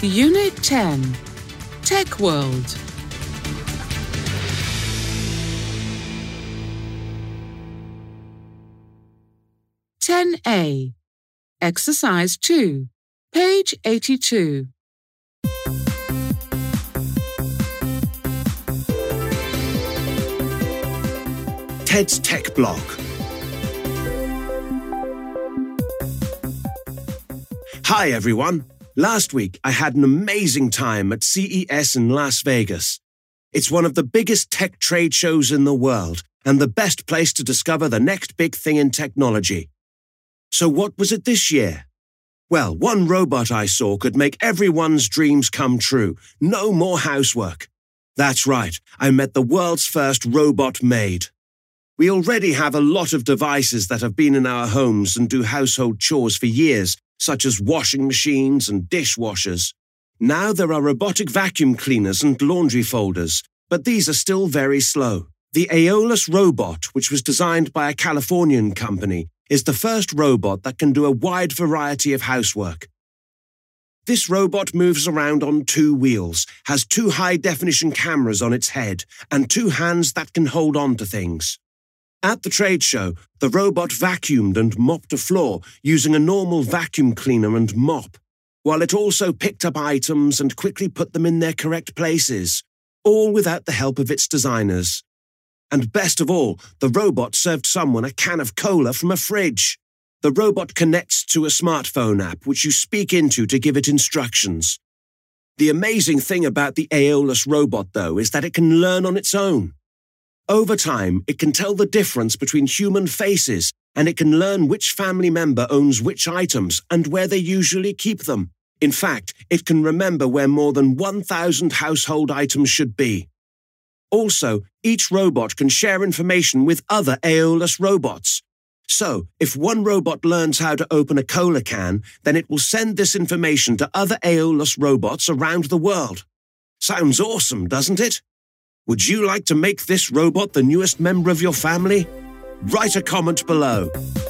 Unit 10, Tech World. (10A) Exercise 2, page 82. Ted's Tech Blog. Hi everyone! Last week I had an amazing time at CES in Las Vegas. It's one of the biggest tech trade shows in the world and the best place to discover the next big thing in technology. So what was it this year? Well, one robot I saw could make everyone's dreams come true. No more housework. That's right, I met the world's first robot maid. We already have a lot of devices that have been in our homes and do household chores for years, such as washing machines and dishwashers. Now there are robotic vacuum cleaners and laundry folders, but these are still very slow. The Aeolus robot, which was designed by a Californian company, is the first robot that can do a wide variety of housework. This robot moves around on 2 wheels, has 2 high-definition cameras on its head, and 2 hands that can hold on to things. At the trade show, the robot vacuumed and mopped a floor using a normal vacuum cleaner and mop, while it also picked up items and quickly put them in their correct places, all without the help of its designers. And best of all, the robot served someone a can of cola from a fridge. The robot connects to a smartphone app which you speak into to give it instructions. The amazing thing about the Aeolus robot, though, is that it can learn on its own. Over time, it can tell the difference between human faces, and it can learn which family member owns which items and where they usually keep them. In fact, it can remember where more than 1,000 household items should be. Also, each robot can share information with other Aeolus robots. So, if one robot learns how to open a cola can, then it will send this information to other Aeolus robots around the world. Sounds awesome, doesn't it? Would you like to make this robot the newest member of your family? Write a comment below.